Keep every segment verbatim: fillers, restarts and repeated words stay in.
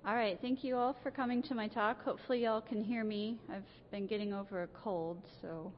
All right, thank you all for coming to my talk. Hopefully y'all can hear me. I've been getting over a cold, so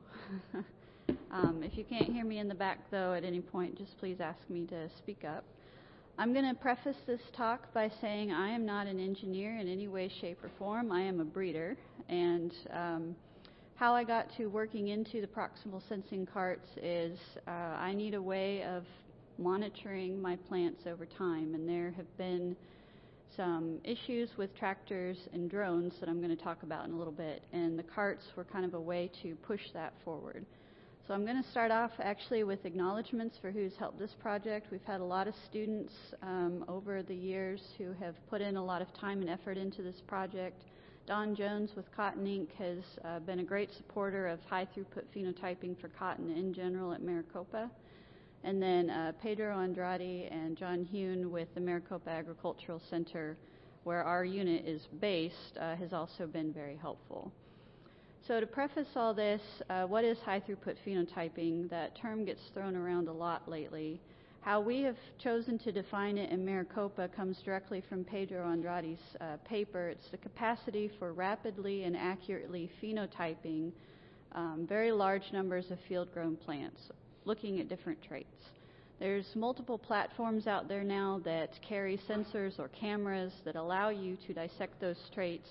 um, if you can't hear me in the back, though, at any point, just please ask me to speak up. I'm going to preface this talk by saying I am not an engineer in any way, shape, or form. I am a breeder, and um, how I got to working into the proximal sensing carts is uh, I need a way of monitoring my plants over time, and there have been some issues with tractors and drones that I'm going to talk about in a little bit, and the carts were kind of a way to push that forward. So I'm going to start off actually with acknowledgments for who's helped this project. We've had a lot of students um, over the years who have put in a lot of time and effort into this project. Don Jones with Cotton Incorporated has uh, been a great supporter of high throughput phenotyping for cotton in general at Maricopa. And then uh, Pedro Andrade and John Hune with the Maricopa Agricultural Center, where our unit is based, uh, has also been very helpful. So to preface all this, uh, what is high throughput phenotyping? That term gets thrown around a lot lately. How we have chosen to define it in Maricopa comes directly from Pedro Andrade's uh, paper. It's the capacity for rapidly and accurately phenotyping um, very large numbers of field-grown plants, looking at different traits. There's multiple platforms out there now that carry sensors or cameras that allow you to dissect those traits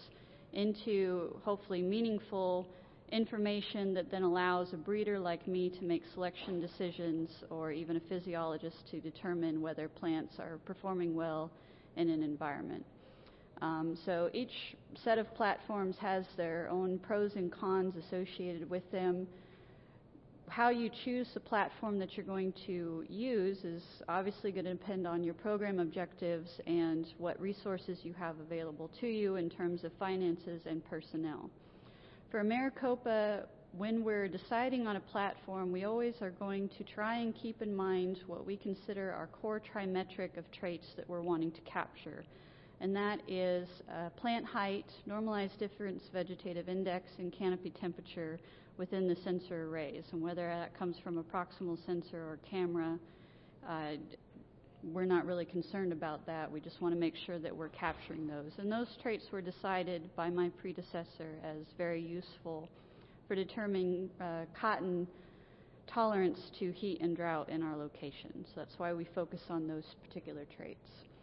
into hopefully meaningful information that then allows a breeder like me to make selection decisions, or even a physiologist to determine whether plants are performing well in an environment. Um, so each set of platforms has their own pros and cons associated with them. How you choose the platform that you're going to use is obviously going to depend on your program objectives and what resources you have available to you in terms of finances and personnel. For Maricopa, when we're deciding on a platform, we always are going to try and keep in mind what we consider our core trimetric of traits that we're wanting to capture. And that is uh, plant height, normalized difference vegetative index, and canopy temperature within the sensor arrays. And whether that comes from a proximal sensor or camera, uh, we're not really concerned about that. We just want to make sure that we're capturing those. And those traits were decided by my predecessor as very useful for determining uh, cotton tolerance to heat and drought in our location. So that's why we focus on those particular traits.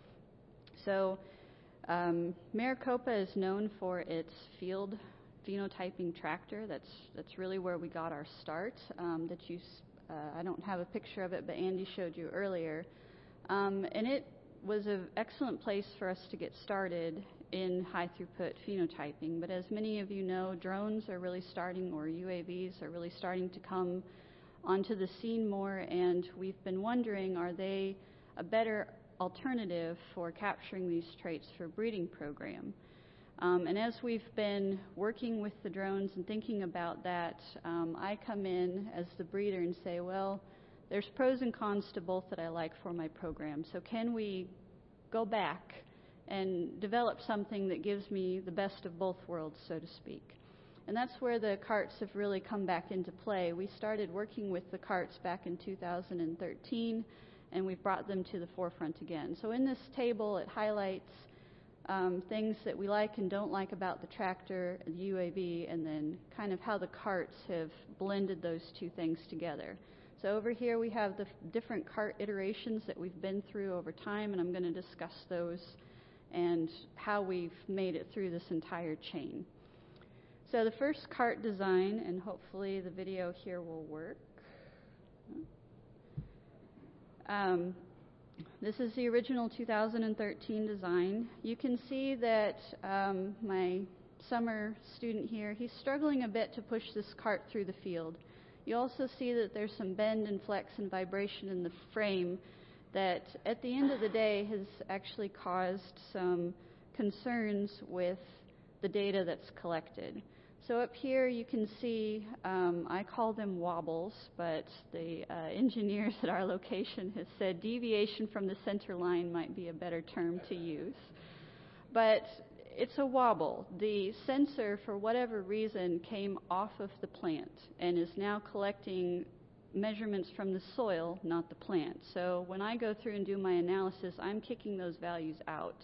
So um, Maricopa is known for its field phenotyping tractor. That's that's really where we got our start. Um, that you, uh, I don't have a picture of it, but Andy showed you earlier. Um, and it was an excellent place for us to get started in high throughput phenotyping. But as many of you know, drones are really starting, or U A Vs are really starting to come onto the scene more, and we've been wondering, are they a better alternative for capturing these traits for a breeding program? Um, and as we've been working with the drones and thinking about that, um, I come in as the breeder and say, well, there's pros and cons to both that I like for my program. So can we go back and develop something that gives me the best of both worlds, so to speak? And that's where the carts have really come back into play. We started working with the carts back in two thousand thirteen, and we've brought them to the forefront again. So in this table, it highlights Um, things that we like and don't like about the tractor, the U A V, and then kind of how the carts have blended those two things together. So over here we have the f- different cart iterations that we've been through over time, and I'm going to discuss those and how we've made it through this entire chain. So the first cart design, and hopefully the video here will work. Um, This is the original two thousand thirteen design. You can see that um, my summer student here, he's struggling a bit to push this cart through the field. You also see that there's some bend and flex and vibration in the frame that at the end of the day has actually caused some concerns with the data that's collected. So up here you can see, um, I call them wobbles, but the uh, engineers at our location have said deviation from the center line might be a better term to use. But it's a wobble. The sensor, for whatever reason, came off of the plant and is now collecting measurements from the soil, not the plant. So when I go through and do my analysis, I'm kicking those values out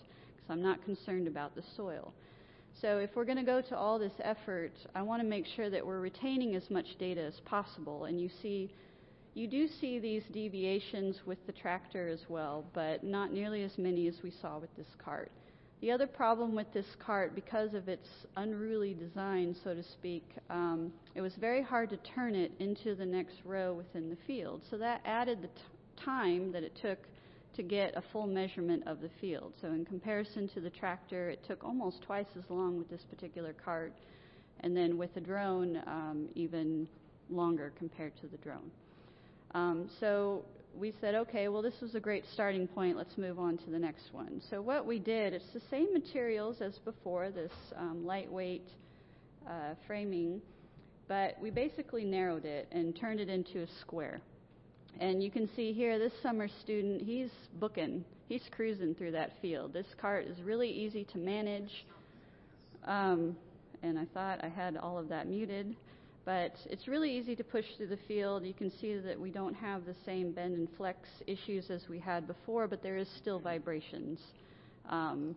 because I'm not concerned about the soil. So if we're going to go to all this effort, I want to make sure that we're retaining as much data as possible. And you see, you do see these deviations with the tractor as well, but not nearly as many as we saw with this cart. The other problem with this cart, because of its unruly design, so to speak, um, it was very hard to turn it into the next row within the field. So that added the t- time that it took to get a full measurement of the field. So in comparison to the tractor, it took almost twice as long with this particular cart, and then with the drone, um, even longer compared to the drone. Um, so we said, okay, well, this was a great starting point. Let's move on to the next one. So what we did, it's the same materials as before, this um, lightweight uh, framing, but we basically narrowed it and turned it into a square. And you can see here, this summer student, he's booking. He's cruising through that field. This cart is really easy to manage. Um, and I thought I had all of that muted. But it's really easy to push through the field. You can see that we don't have the same bend and flex issues as we had before, but there is still vibrations um,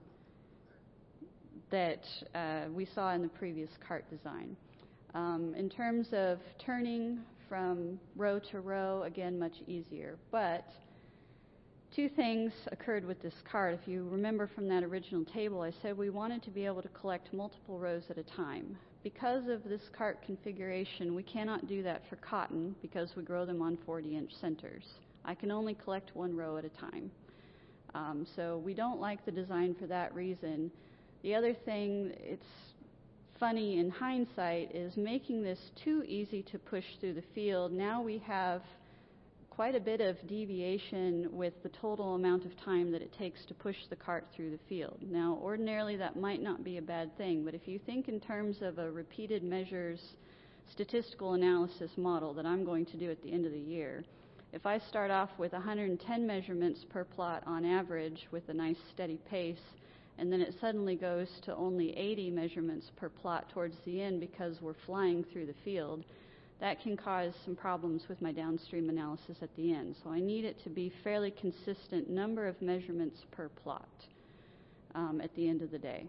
that uh, we saw in the previous cart design. Um, in terms of turning from row to row, again, much easier. But two things occurred with this cart. If you remember from that original table, I said we wanted to be able to collect multiple rows at a time. Because of this cart configuration, we cannot do that for cotton because we grow them on forty-inch centers. I can only collect one row at a time. Um, so we don't like the design for that reason. The other thing, it's funny in hindsight, is making this too easy to push through the field. Now we have quite a bit of deviation with the total amount of time that it takes to push the cart through the field. Now, ordinarily that might not be a bad thing, but if you think in terms of a repeated measures statistical analysis model that I'm going to do at the end of the year, if I start off with one hundred ten measurements per plot on average with a nice steady pace, and then it suddenly goes to only eighty measurements per plot towards the end because we're flying through the field, that can cause some problems with my downstream analysis at the end. So I need it to be fairly consistent number of measurements per plot um, at the end of the day.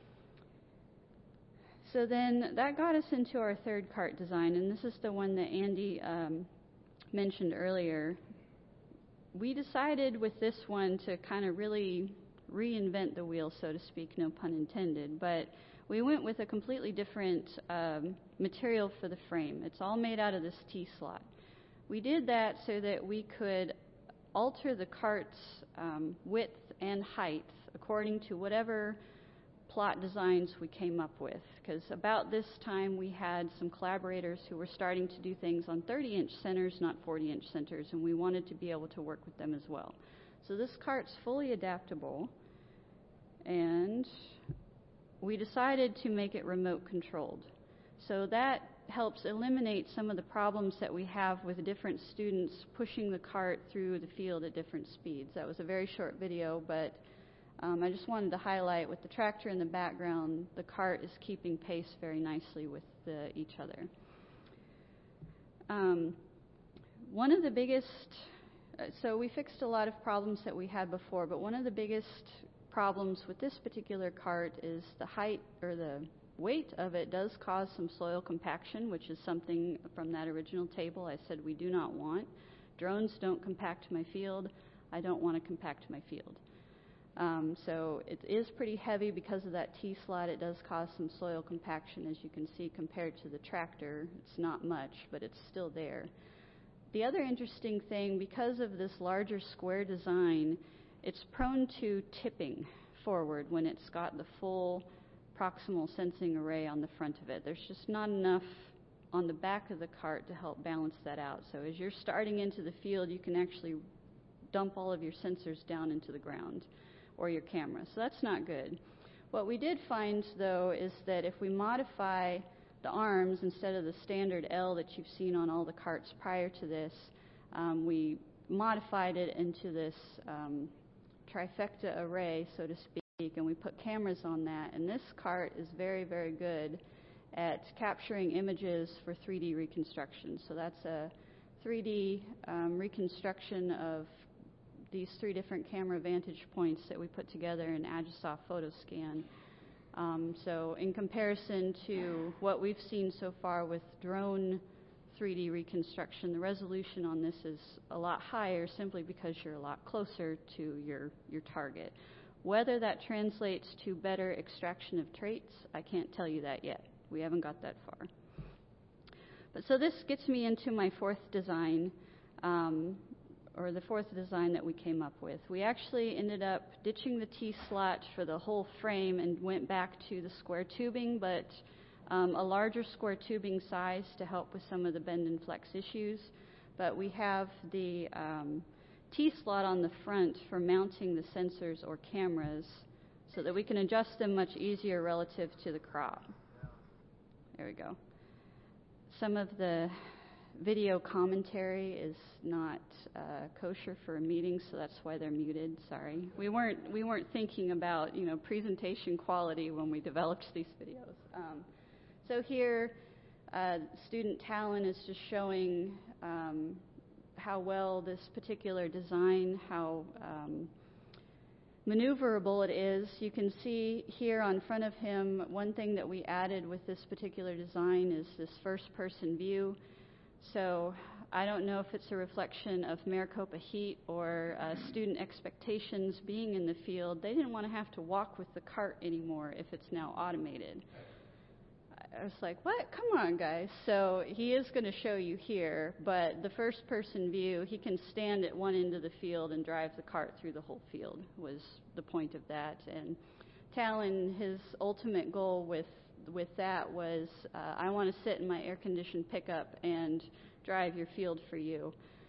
So then that got us into our third cart design, and this is the one that Andy um, mentioned earlier. We decided with this one to kind of really reinvent the wheel, so to speak, no pun intended, but we went with a completely different um, material for the frame. It's all made out of this T-slot. We did that so that we could alter the cart's um, width and height according to whatever plot designs we came up with. Because about this time we had some collaborators who were starting to do things on thirty-inch centers, not forty-inch centers, and we wanted to be able to work with them as well. So this cart's fully adaptable, and we decided to make it remote controlled. So that helps eliminate some of the problems that we have with different students pushing the cart through the field at different speeds. That was a very short video, but um, I just wanted to highlight with the tractor in the background, the cart is keeping pace very nicely with the, each other. Um, one of the biggest, uh, so we fixed a lot of problems that we had before, but one of the biggest problems with this particular cart is the height or the weight of it does cause some soil compaction, which is something from that original table I said we do not want. Drones don't compact my field. I don't want to compact my field. Um, so it is pretty heavy because of that T-slot. It does cause some soil compaction, as you can see, compared to the tractor. It's not much, but it's still there. The other interesting thing, because of this larger square design, it's prone to tipping forward when it's got the full proximal sensing array on the front of it. There's just not enough on the back of the cart to help balance that out. So as you're starting into the field, you can actually dump all of your sensors down into the ground or your camera. So that's not good. What we did find, though, is that if we modify the arms instead of the standard L that you've seen on all the carts prior to this, um, we modified it into this um, trifecta array, so to speak, and we put cameras on that. And this cart is very, very good at capturing images for three D reconstruction. So that's a three D um, reconstruction of these three different camera vantage points that we put together in Agisoft PhotoScan. Um, so in comparison to what we've seen so far with drone three D reconstruction, the resolution on this is a lot higher simply because you're a lot closer to your, your target. Whether that translates to better extraction of traits, I can't tell you that yet. We haven't got that far. But so this gets me into my fourth design, um, or the fourth design that we came up with. We actually ended up ditching the T-slot for the whole frame and went back to the square tubing, but um, a larger square tubing size to help with some of the bend and flex issues. But we have the um, T-slot on the front for mounting the sensors or cameras so that we can adjust them much easier relative to the crop. There we go. Some of the video commentary is not uh, kosher for a meeting, so that's why they're muted. Sorry, we weren't we weren't thinking about you know presentation quality when we developed these videos. Um, so here, uh, student Talon is just showing um, how well this particular design, how um, maneuverable it is. You can see here on front of him, one thing that we added with this particular design is this first-person view. So I don't know if it's a reflection of Maricopa heat or uh, student expectations being in the field. They didn't want to have to walk with the cart anymore if it's now automated. I was like, what? Come on, guys. So he is going to show you here, but the first-person view, he can stand at one end of the field and drive the cart through the whole field was the point of that. And Talon, his ultimate goal with with that was, uh, I want to sit in my air-conditioned pickup and drive your field for you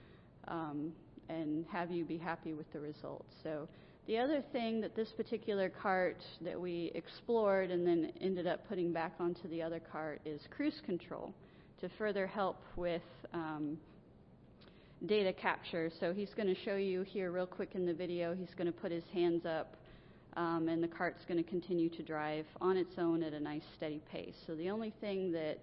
um, and have you be happy with the results. So the other thing that this particular cart that we explored and then ended up putting back onto the other cart is cruise control to further help with um, data capture. So he's going to show you here real quick in the video. He's going to put his hands up um, and the cart's going to continue to drive on its own at a nice steady pace. So the only thing that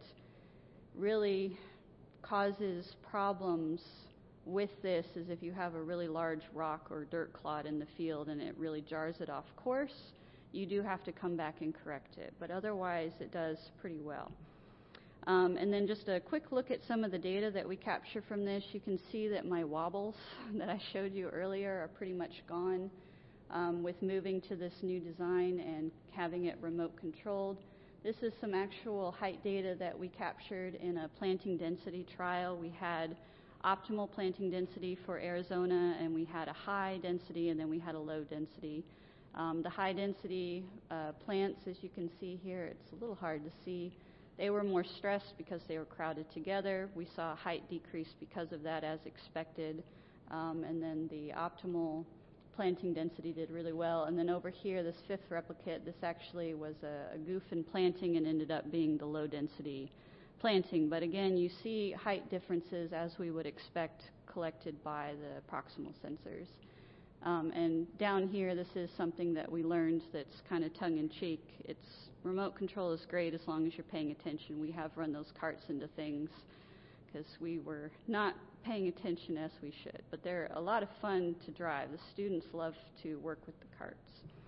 really causes problems with this is if you have a really large rock or dirt clod in the field and it really jars it off course, you do have to come back and correct it. But otherwise, it does pretty well. Um, and then just a quick look at some of the data that we capture from this. You can see that my wobbles that I showed you earlier are pretty much gone um, with moving to this new design and having it remote controlled. This is some actual height data that we captured in a planting density trial. We had optimal planting density for Arizona, and we had a high density, and then we had a low density. Um, the high density uh, plants, as you can see here, it's a little hard to see. They were more stressed because they were crowded together. We saw a height decrease because of that as expected. Um, and then the optimal planting density did really well. And then over here, this fifth replicate, this actually was a, a goof in planting and ended up being the low density planting. But again, you see height differences as we would expect collected by the proximal sensors. Um, and down here, this is something that we learned that's kind of tongue-in-cheek. It's remote control is great as long as you're paying attention. We have run those carts into things because we were not paying attention as we should. But they're a lot of fun to drive. The students love to work with the carts.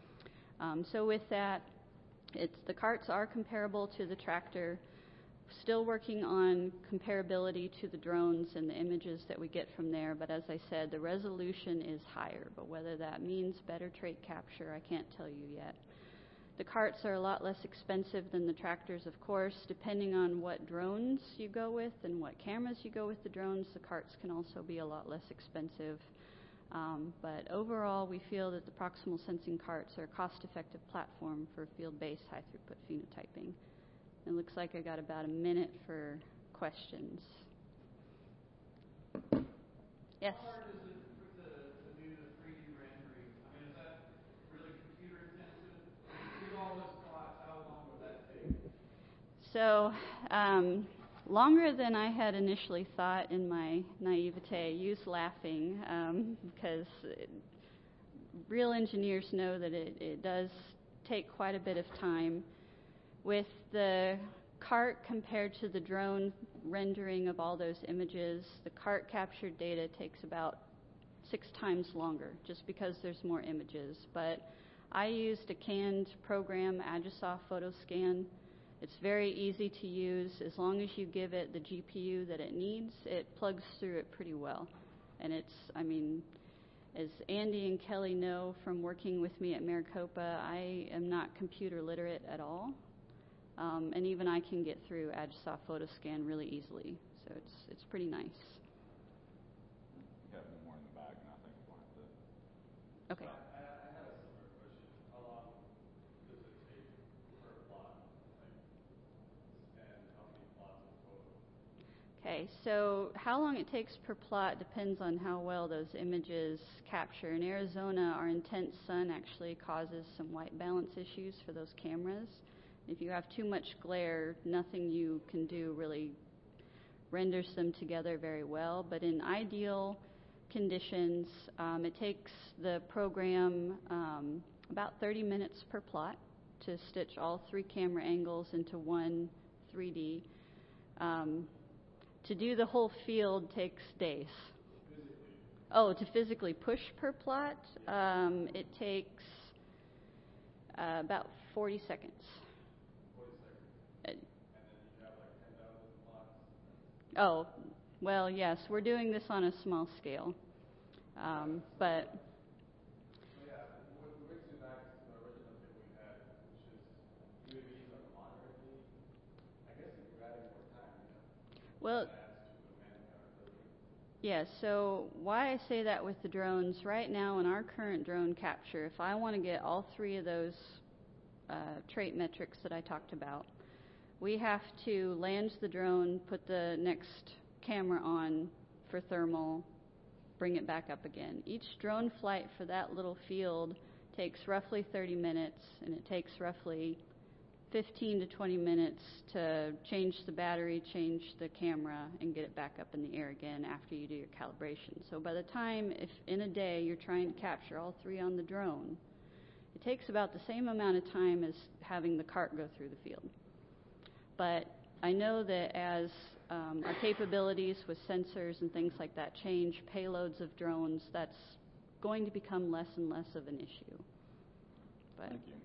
Um, so with that, it's, the carts are comparable to the tractor. Still working on comparability to the drones and the images that we get from there, but as I said, the resolution is higher, but whether that means better trait capture, I can't tell you yet. The carts are a lot less expensive than the tractors, of course. Depending on what drones you go with and what cameras you go with the drones, the carts can also be a lot less expensive. Um, but overall, we feel that the proximal sensing carts are a cost-effective platform for field-based high-throughput phenotyping. It looks like I got about a minute for questions. Yes? How hard is it for the, to do the three D rendering? I mean, is that really computer intensive? If you do all those plots, how long would that take? So, um, longer than I had initially thought in my naivete. Use laughing um, because it, real engineers know that it, it does take quite a bit of time. With the cart compared to the drone rendering of all those images, the cart captured data takes about six times longer just because there's more images. But I used a canned program, Agisoft PhotoScan. It's very easy to use. As long as you give it the G P U that it needs, it plugs through it pretty well. And it's, I mean, as Andy and Kelly know from working with me at Maricopa, I am not computer literate at all. Um, and even I can get through Agisoft PhotoScan really easily. So it's it's pretty nice. You have one more in the back, and I think we'll have to. Okay. I, I had a similar question. How long does it take per plot? Like, and how many plots in total? Okay, so how long it takes per plot depends on how well those images capture. In Arizona, our intense sun actually causes some white balance issues for those cameras. If you have too much glare, nothing you can do really renders them together very well. But in ideal conditions, um, it takes the program um, about thirty minutes per plot to stitch all three camera angles into one three D. Um, to do the whole field takes days. Physically? Oh, to physically push per plot, um, it takes uh, about forty seconds. forty seconds. Uh, And then you have like ten thousand plots? Oh, well, yes, we're doing this on a small scale. Um, but, So yeah, we we brings me back to the original tip we had, which is U A Vs are moderately, I guess if you're adding more time, you know, well, that adds to the manpower, doesn't it? yeah, so why I say that with the drones, right now in our current drone capture, if I want to get all three of those uh, trait metrics that I talked about, we have to land the drone, put the next camera on for thermal, bring it back up again. Each drone flight for that little field takes roughly thirty minutes, and it takes roughly fifteen to twenty minutes to change the battery, change the camera, and get it back up in the air again after you do your calibration. So by the time, if in a day you're trying to capture all three on the drone, it takes about the same amount of time as having the cart go through the field. But I know that as um, our capabilities with sensors and things like that change, payloads of drones, that's going to become less and less of an issue. But Thank you.